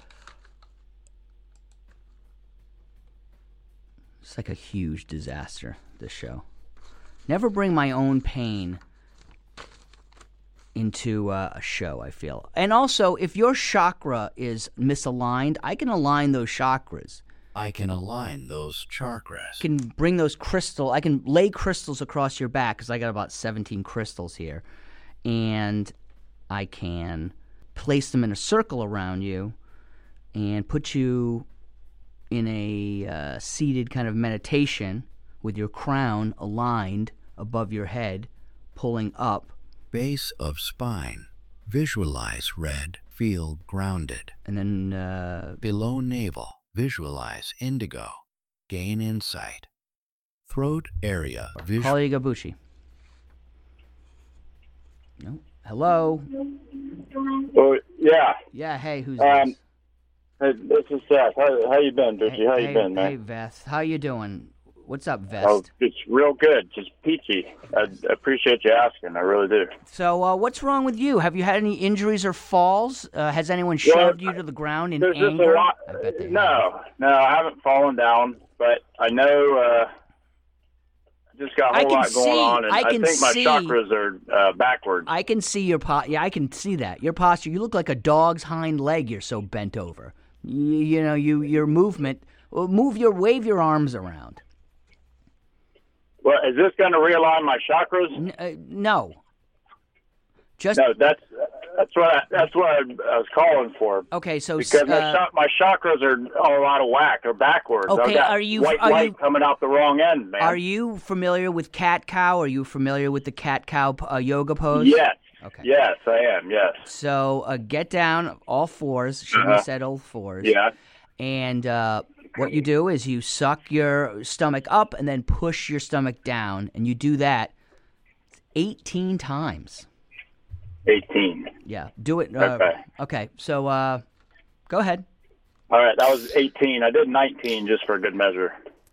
Speaker 3: It's like a huge disaster, this show. Never bring my own pain into uh, a show, I feel. And also, if your chakra is misaligned, I can align those chakras.
Speaker 14: I can align those chakras.
Speaker 3: I can bring those crystal, I can lay crystals across your back, because I got about seventeen crystals here. And I can place them in a circle around you and put you in a uh, seated kind of meditation with your crown aligned above your head, pulling up.
Speaker 14: Base of spine. Visualize red. Feel grounded.
Speaker 3: And then uh,
Speaker 14: below navel. Visualize indigo. Gain insight. Throat area. Visual.
Speaker 3: Caller Igabuchi. No. Hello.
Speaker 15: Oh yeah.
Speaker 3: Yeah. Hey, who's
Speaker 15: um,
Speaker 3: this?
Speaker 15: Hey, this is Seth. How, how you been, Doogie?
Speaker 3: Hey,
Speaker 15: how you
Speaker 3: hey,
Speaker 15: been, man?
Speaker 3: Hey, Veth. How you doing? What's up, Vest?
Speaker 15: Oh, it's real good. Just peachy. I appreciate you asking. I really do.
Speaker 3: So, uh, what's wrong with you? Have you had any injuries or falls? Uh, has anyone shoved you to the ground in
Speaker 15: There's just a
Speaker 3: anger?
Speaker 15: lot.
Speaker 3: I bet they
Speaker 15: No, no, I haven't fallen down, but I know. Uh, just got a
Speaker 3: I
Speaker 15: whole
Speaker 3: can
Speaker 15: lot going
Speaker 3: see-
Speaker 15: on, and
Speaker 3: I
Speaker 15: I,
Speaker 3: can
Speaker 15: think my
Speaker 3: see-
Speaker 15: chakras are uh, backwards.
Speaker 3: I can see your po- Yeah, I can see that. Your posture. You look like a dog's hind leg. You're so bent over. You, you know, you your movement. well, Move your wave your arms around.
Speaker 15: Well, is this going to realign my chakras?
Speaker 3: N- uh, no. Just
Speaker 15: no. That's that's what I, that's what I, I was calling for.
Speaker 3: Okay, so
Speaker 15: because my,
Speaker 3: uh,
Speaker 15: cha- my chakras are all out of whack. They're backwards.
Speaker 3: Okay,
Speaker 15: I've got
Speaker 3: are you-
Speaker 15: white
Speaker 3: are
Speaker 15: light
Speaker 3: you-
Speaker 15: coming out the wrong end, man?
Speaker 3: Are you familiar with cat cow? Are you familiar with the cat cow uh, yoga pose?
Speaker 15: Yes.
Speaker 3: Okay.
Speaker 15: Yes, I am. Yes.
Speaker 3: So uh, get down all fours. Shouldn't
Speaker 15: Uh-huh.
Speaker 3: have said all fours.
Speaker 15: Yeah.
Speaker 3: And uh, what you do is you suck your stomach up and then push your stomach down, and you do that eighteen times.
Speaker 15: eighteen.
Speaker 3: Yeah, do it. Uh,
Speaker 15: Okay.
Speaker 3: Okay. So uh, go ahead.
Speaker 15: All right, that was eighteen. I did nineteen just for good measure.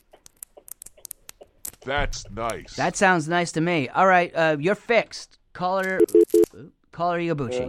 Speaker 2: That's nice.
Speaker 3: That sounds nice to me. All right, uh, you're fixed. Caller, caller Igabuchi.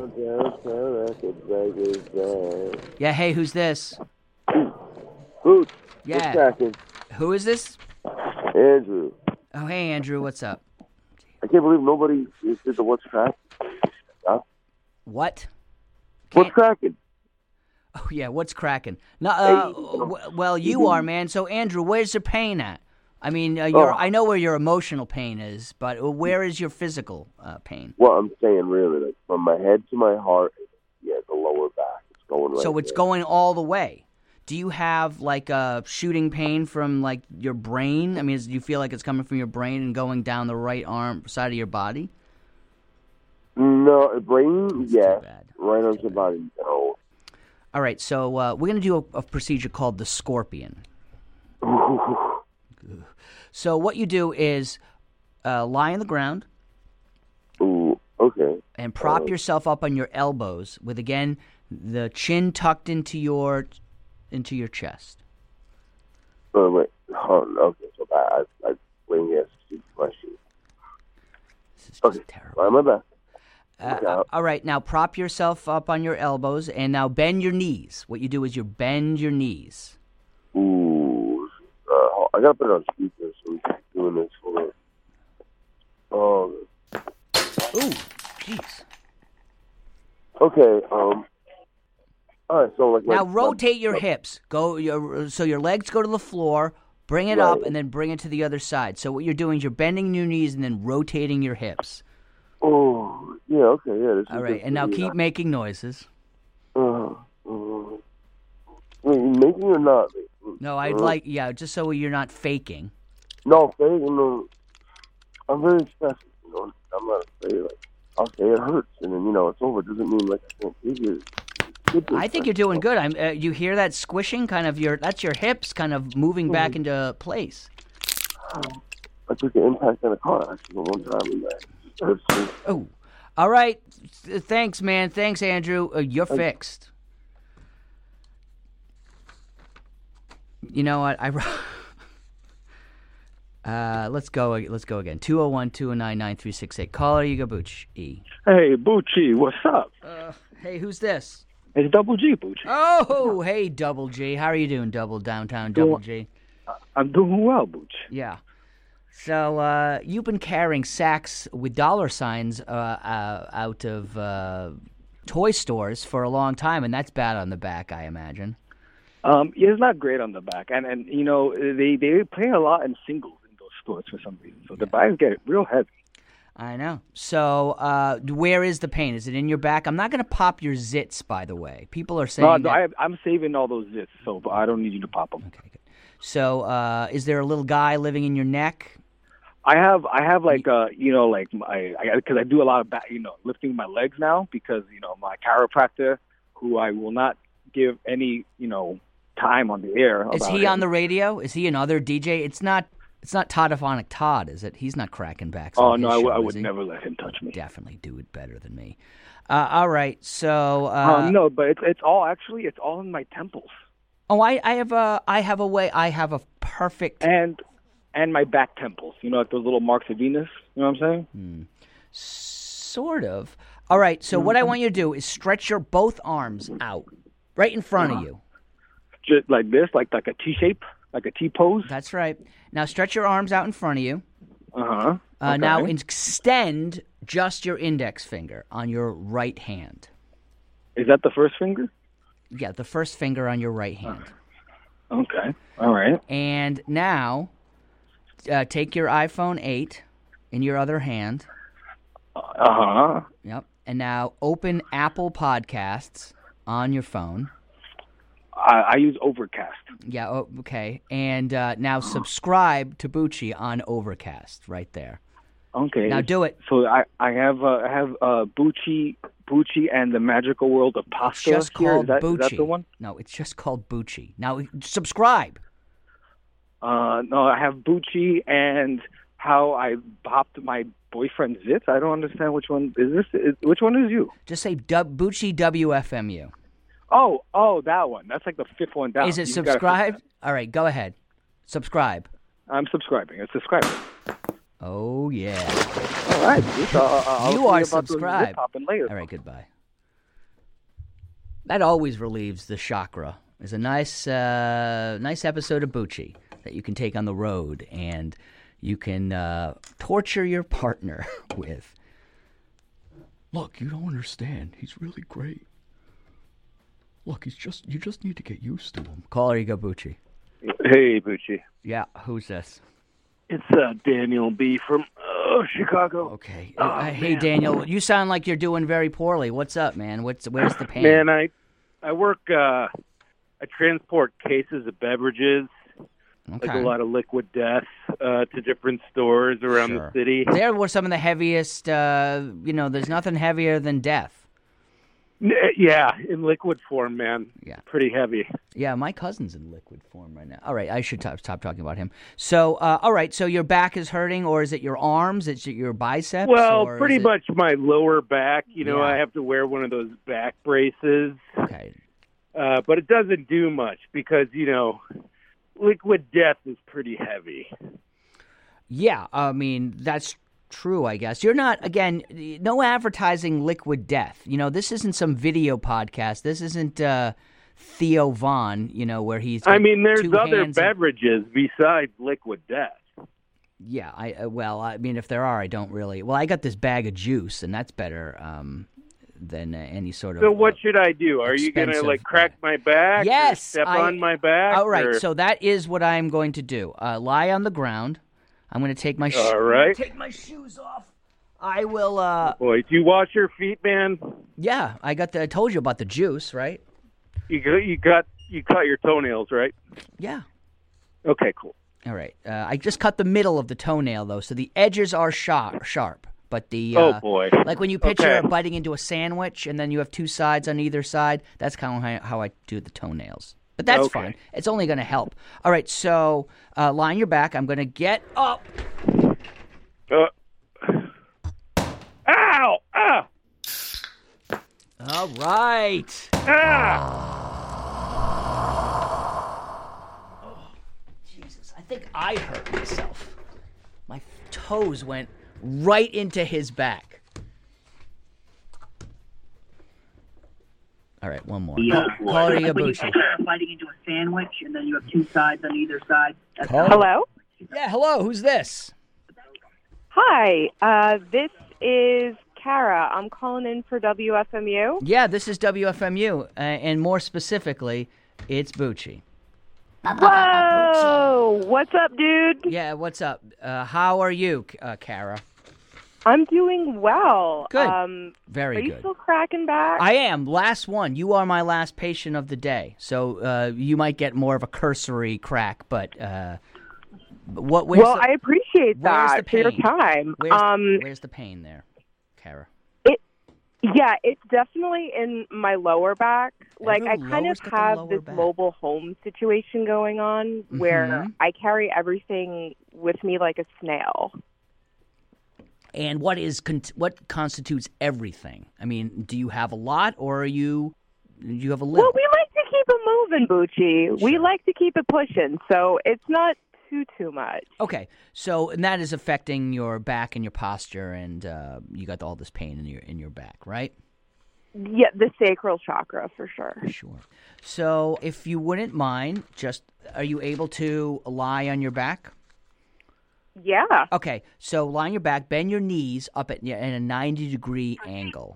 Speaker 3: Yeah. Hey, who's this?
Speaker 16: Boot.
Speaker 3: Yeah.
Speaker 16: What's cracking?
Speaker 3: Who is this?
Speaker 16: Andrew.
Speaker 3: Oh, hey, Andrew. What's up?
Speaker 16: I can't believe nobody did the what's cracking. Huh?
Speaker 3: What?
Speaker 16: What's cracking?
Speaker 3: Oh yeah, what's cracking? No, uh, w- well, you are, man. So, Andrew, where's your pain at? I mean, uh, your
Speaker 16: Oh.
Speaker 3: I know where your emotional pain is, but where is your physical uh, pain?
Speaker 16: Well, I'm saying really, like from my head to my heart, yeah, the lower back. It's going right
Speaker 3: So it's
Speaker 16: there.
Speaker 3: going all the way. Do you have like a shooting pain from like your brain? I mean, is, do you feel like it's coming from your brain and going down the right arm side of your body?
Speaker 16: No, brain, yeah. Right on the body, no.
Speaker 3: All right, so uh, we're going to do a, a procedure called the scorpion. So what you do is uh, lie on the ground.
Speaker 16: Ooh, okay.
Speaker 3: And prop
Speaker 16: Uh,
Speaker 3: yourself up on your elbows with, again, the chin tucked into your into your chest.
Speaker 16: Oh, wait. Oh, okay, so I, I, I wait here to see my shoes. Okay, try my best.
Speaker 3: Uh, all right, now prop yourself up on your elbows, and now bend your knees. What you do is you bend your knees.
Speaker 16: Ooh, uh, I gotta put it on speaker so we can doing this for it. Oh.
Speaker 3: Ooh, jeez.
Speaker 16: Okay, um, all right, so like...
Speaker 3: Now
Speaker 16: my,
Speaker 3: rotate
Speaker 16: my,
Speaker 3: your
Speaker 16: my,
Speaker 3: hips. Go your, so your legs go to the floor, bring it
Speaker 16: Right.
Speaker 3: up, and then bring it to the other side. So what you're doing is you're bending your knees and then rotating your hips.
Speaker 16: Oh, yeah, okay, yeah. This
Speaker 3: All
Speaker 16: is
Speaker 3: right,
Speaker 16: good
Speaker 3: and now
Speaker 16: for me.
Speaker 3: keep making noises.
Speaker 16: Uh, uh, wait, you making or not?
Speaker 3: No, I'd
Speaker 16: Uh,
Speaker 3: like, yeah, just so you're not faking.
Speaker 16: No, faking, no. I'm very expressive, you know. I'm not afraid, like, I'll say it hurts, and then, you know, it's over. It doesn't mean, like, I can't take it. Good to
Speaker 3: I think you're doing good. I'm. Uh, you hear that squishing? Kind of your. That's your hips, kind of moving
Speaker 16: Mm-hmm.
Speaker 3: back into place.
Speaker 16: I took an impact in a car accident one time, and that hurts me.
Speaker 3: Oh, all right. Th- Thanks, man. Thanks, Andrew. Uh, you're fixed. You know what? I. uh, let's go. Let's go again. two oh one, two oh nine, nine three six eight. Caller, you go, Booch. E.
Speaker 6: Hey, Bucci, what's up?
Speaker 3: Uh, hey, who's this?
Speaker 6: It's Double G, Bucci.
Speaker 3: Oh, hey, Double G. How are you doing, Double Downtown Double G?
Speaker 6: I'm doing well, Bucci.
Speaker 3: Yeah. So uh, you've been carrying sacks with dollar signs uh, uh, out of uh, toy stores for a long time, and that's bad on the back, I imagine.
Speaker 6: Um, yeah, it's not great on the back, and and you know they they play a lot in singles in those stores for some reason, so the bags get real heavy.
Speaker 3: I know. So uh, where is the pain? Is it in your back? I'm not going to pop your zits, by the way. People are saying
Speaker 6: No,
Speaker 3: that.
Speaker 6: I, I'm saving all those zits, so I don't need you to pop them.
Speaker 3: Okay, good. So uh, is there a little guy living in your neck?
Speaker 6: I have I have like uh you know like my because I, I do a lot of back you know lifting my legs now because you know my chiropractor who I will not give any you know
Speaker 17: time on the air.
Speaker 3: Is he on the radio? Is he another D J? It's not. It's not Toddophonic Todd, is it? He's not cracking backs.
Speaker 17: Oh
Speaker 3: on
Speaker 17: no,
Speaker 3: his
Speaker 17: I, w-
Speaker 3: show,
Speaker 17: I
Speaker 3: is
Speaker 17: would
Speaker 3: he?
Speaker 17: never let him touch me.
Speaker 3: Definitely do it better than me. Uh, all right, so uh,
Speaker 17: uh, no, but it's it's all actually it's all in my temples.
Speaker 3: Oh, I, I have a I have a way. I have a perfect
Speaker 17: and and my back temples. You know, like those little marks of Venus. You know what I'm saying?
Speaker 3: Hmm. Sort of. All right. So mm-hmm. what I want you to do is stretch your both arms out, right in front uh-huh. of you,
Speaker 17: just like this, like like a T shape, like a T pose.
Speaker 3: That's right. Now stretch your arms out in front of you.
Speaker 17: Uh-huh.
Speaker 3: Uh
Speaker 17: okay.
Speaker 3: Now extend just your index finger on your right hand.
Speaker 17: Is that the first finger?
Speaker 3: Yeah, the first finger on your right hand.
Speaker 17: Okay. All right.
Speaker 3: And now, uh, take your iPhone eight in your other hand.
Speaker 17: Uh-huh.
Speaker 3: Yep. And now open Apple Podcasts on your phone.
Speaker 17: I, I use Overcast.
Speaker 3: Yeah, oh, okay. And uh, now subscribe to Bucci on Overcast right there.
Speaker 17: Okay.
Speaker 3: Now do it.
Speaker 17: So I, I have uh, I have uh, Bucci, Bucci and the Magical World of Pasta.
Speaker 3: It's just
Speaker 17: here.
Speaker 3: called
Speaker 17: is that,
Speaker 3: Bucci.
Speaker 17: Is that the one?
Speaker 3: No, it's just called Bucci. Now subscribe.
Speaker 17: Uh, no, I have Bucci and how I bopped my boyfriend's zits. I don't understand which one is this. Is, which one is you?
Speaker 3: Just say du- Bucci W F M U.
Speaker 17: Oh, oh, that one. That's like the fifth one down.
Speaker 3: Is it
Speaker 17: You
Speaker 3: subscribed? All right, go ahead. Subscribe.
Speaker 17: I'm subscribing. It's subscribing.
Speaker 3: Oh, yeah.
Speaker 17: All right. Dude, uh, I'll
Speaker 3: you are
Speaker 17: see about
Speaker 3: subscribed.
Speaker 17: Later.
Speaker 3: All right, goodbye. That always relieves the chakra. It's a nice, uh, nice episode of Bucci that you can take on the road and you can uh, torture your partner with.
Speaker 18: Look, you don't understand. He's really great. Look, he's just you just need to get used to him.
Speaker 3: Caller, you go, Bucci.
Speaker 19: Hey, Bucci.
Speaker 3: Yeah, who's this?
Speaker 19: It's uh, Daniel B. from uh, Chicago.
Speaker 3: Okay.
Speaker 19: Oh,
Speaker 3: uh, hey,
Speaker 19: man.
Speaker 3: Daniel, you sound like you're doing very poorly. What's up, man? What's Where's the pain?
Speaker 19: Man, I I work. Uh, I transport cases of beverages,
Speaker 3: Okay.
Speaker 19: like a lot of Liquid Death, uh, to different stores around
Speaker 3: Sure.
Speaker 19: the city.
Speaker 3: There were some of the heaviest, uh, you know, there's nothing heavier than death.
Speaker 19: N- Yeah, in liquid form, man.
Speaker 3: Yeah.
Speaker 19: Pretty heavy.
Speaker 3: Yeah, my cousin's in liquid form right now. All right, I should t- stop talking about him. So, uh, all right, so your back is hurting, or is it your arms? Is it your biceps?
Speaker 19: Well,
Speaker 3: or
Speaker 19: pretty
Speaker 3: is it...
Speaker 19: much my lower back. You know,
Speaker 3: Yeah.
Speaker 19: I have to wear one of those back braces.
Speaker 3: Okay.
Speaker 19: Uh, but it doesn't do much because, you know, Liquid Death is pretty heavy.
Speaker 3: Yeah, I mean, that's true, I guess. You're not, again, no advertising Liquid Death. You know, this isn't some video podcast. This isn't uh, Theo Vaughn, you know, where he's...
Speaker 19: I mean, there's
Speaker 3: two
Speaker 19: other
Speaker 3: hands and-
Speaker 19: beverages besides Liquid Death.
Speaker 3: Yeah, I uh, well, I mean, if there are, I don't really... Well, I got this bag of juice, and that's better um, than uh, any sort of...
Speaker 19: So what
Speaker 3: uh,
Speaker 19: should I do? Are you going to,
Speaker 3: expensive-
Speaker 19: like, crack my back?
Speaker 3: Yes,
Speaker 19: Or step
Speaker 3: I-
Speaker 19: on my back?
Speaker 3: All right,
Speaker 19: or-
Speaker 3: so that is what I'm going to do. Uh, lie on the ground. I'm going to take my... Sh-
Speaker 19: All right.
Speaker 3: Take my shoes off. I will... Uh,
Speaker 19: Boy, do you wash your feet, man?
Speaker 3: yeah, I got the... I told you about the juice, right?
Speaker 19: You got, you got, you cut your toenails, right?
Speaker 3: Yeah.
Speaker 19: Okay, cool.
Speaker 3: All right. Uh, I just cut the middle of the toenail, though, so the edges are sharp. sharp but the...
Speaker 19: Oh,
Speaker 3: Uh,
Speaker 19: boy.
Speaker 3: Like when you picture
Speaker 19: Okay.
Speaker 3: biting into a sandwich, and then you have two sides on either side, that's kind of how, how I do the toenails. But that's
Speaker 19: Okay.
Speaker 3: fine. It's only going to help. All right, so uh, lie on your back. I'm going to get up.
Speaker 19: Uh, ow! Ah!
Speaker 3: All right.
Speaker 19: Ah!
Speaker 3: Jesus, I think I hurt myself. My toes went right into his back. All right, one more.
Speaker 13: Yeah.
Speaker 3: Caller
Speaker 13: Like when you
Speaker 3: Yabuchi.
Speaker 13: picture biting into a sandwich, and then you have two sides on either side. That's
Speaker 3: Call-
Speaker 7: Hello?
Speaker 3: Yeah, hello. Who's this?
Speaker 7: Hi, uh, this is Kara. I'm calling in for W F M U.
Speaker 3: Yeah, this is W F M U, uh, and more specifically, it's Bucci.
Speaker 7: Whoa! What's up, dude?
Speaker 3: Yeah, what's up? Uh, how are you, uh, Kara?
Speaker 7: I'm doing well.
Speaker 3: Good.
Speaker 7: Um,
Speaker 3: Very
Speaker 7: are you
Speaker 3: good.
Speaker 7: still cracking back?
Speaker 3: I am. Last one. You are my last patient of the day, so uh, you might get more of a cursory crack, but uh, what? Where's
Speaker 7: well,
Speaker 3: the,
Speaker 7: I appreciate
Speaker 3: where's
Speaker 7: that
Speaker 3: the
Speaker 7: for your
Speaker 3: pain?
Speaker 7: time.
Speaker 3: Where's,
Speaker 7: um,
Speaker 3: where's the pain there, Kara?
Speaker 7: it, yeah, it's definitely in my lower back,
Speaker 20: like I
Speaker 3: Everyone
Speaker 20: kind of
Speaker 3: lowers got the
Speaker 20: have
Speaker 3: lower
Speaker 20: this
Speaker 3: back.
Speaker 20: mobile home situation going on where
Speaker 3: Mhm.
Speaker 20: I carry everything with me like a snail.
Speaker 3: And what is con- what constitutes everything? I mean, do you have a lot, or are you do you have a little?
Speaker 20: Well, we like to keep it moving, Bucci. We like to keep it pushing, so it's not too too much.
Speaker 3: Okay, so and that is affecting your back and your posture, and uh, you got all this pain in your in your back, right?
Speaker 20: Yeah, the sacral chakra for sure.
Speaker 3: Sure. So, if you wouldn't mind, just are you able to lie on your back?
Speaker 20: Yeah.
Speaker 3: Okay, so lie on your back, bend your knees up at in a ninety degree angle,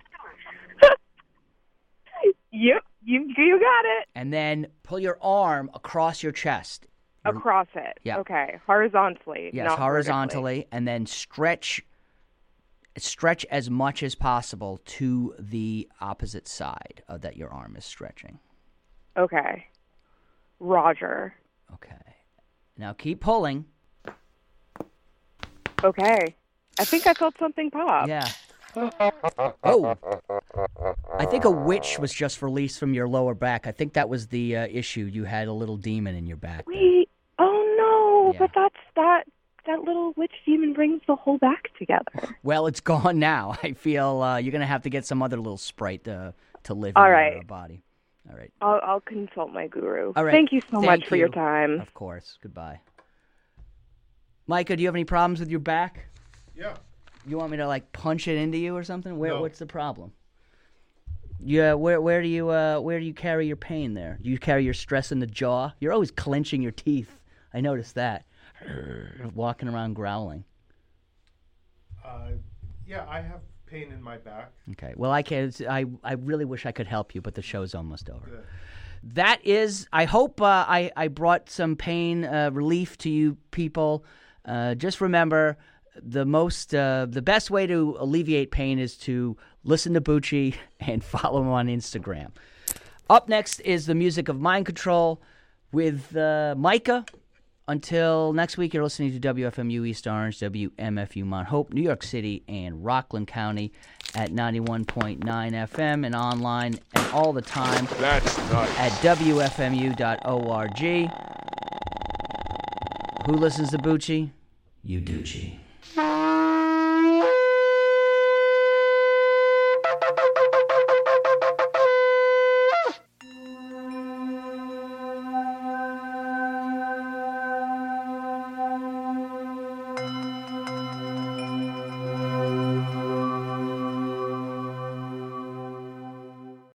Speaker 20: Yep, you you got it.
Speaker 3: and then pull your arm across your chest.
Speaker 20: Across it.
Speaker 3: Yeah.
Speaker 20: Okay. Horizontally.
Speaker 3: Yes,
Speaker 20: not
Speaker 3: horizontally,
Speaker 20: vertically.
Speaker 3: and then stretch stretch as much as possible to the opposite side of that your arm is stretching.
Speaker 20: Okay. Roger.
Speaker 3: Okay. Now keep pulling.
Speaker 20: Okay. I think I felt something pop.
Speaker 3: Yeah. Oh. I think a witch was just released from your lower back. I think that was the uh, issue. You had a little demon in your back.
Speaker 20: Wait. Oh no!
Speaker 3: Yeah.
Speaker 20: But that's that. That little witch demon brings the whole back together.
Speaker 3: Well, it's gone now. I feel uh, you're going to have to get some other little sprite to, to live
Speaker 20: All
Speaker 3: in
Speaker 20: right.
Speaker 3: your uh, body. All right.
Speaker 20: I'll, I'll consult my guru.
Speaker 3: All right.
Speaker 20: Thank you so
Speaker 3: Thank
Speaker 20: much for your
Speaker 3: you.
Speaker 20: time.
Speaker 3: Of course. Goodbye. Micah, do you have any problems with your back?
Speaker 21: Yeah.
Speaker 3: You want me to, like, punch it into you or something? Where?
Speaker 21: No.
Speaker 3: What's the problem? Yeah, where where do you uh, where do you carry your pain there? Do you carry your stress in the jaw? You're always clenching your teeth. I noticed that. Walking around growling.
Speaker 21: Uh, yeah, I have pain in my back.
Speaker 3: Okay. Well, I can. I I really wish I could help you, but the show's almost over.
Speaker 21: Good.
Speaker 3: That is. I hope uh, I I brought some pain uh, relief to you people. Uh, just remember, the most uh, the best way to alleviate pain is to listen to Bucci and follow him on Instagram. Up next is the music of Mind Control with uh, Micah. Until next week, you're listening to W F M U East Orange, W M F U Mount Hope, New York City, and Rockland County at ninety-one point nine F M and online and all the time.
Speaker 2: That's nice.
Speaker 3: At W F M U dot org. Who listens to Bucci? You Ducci.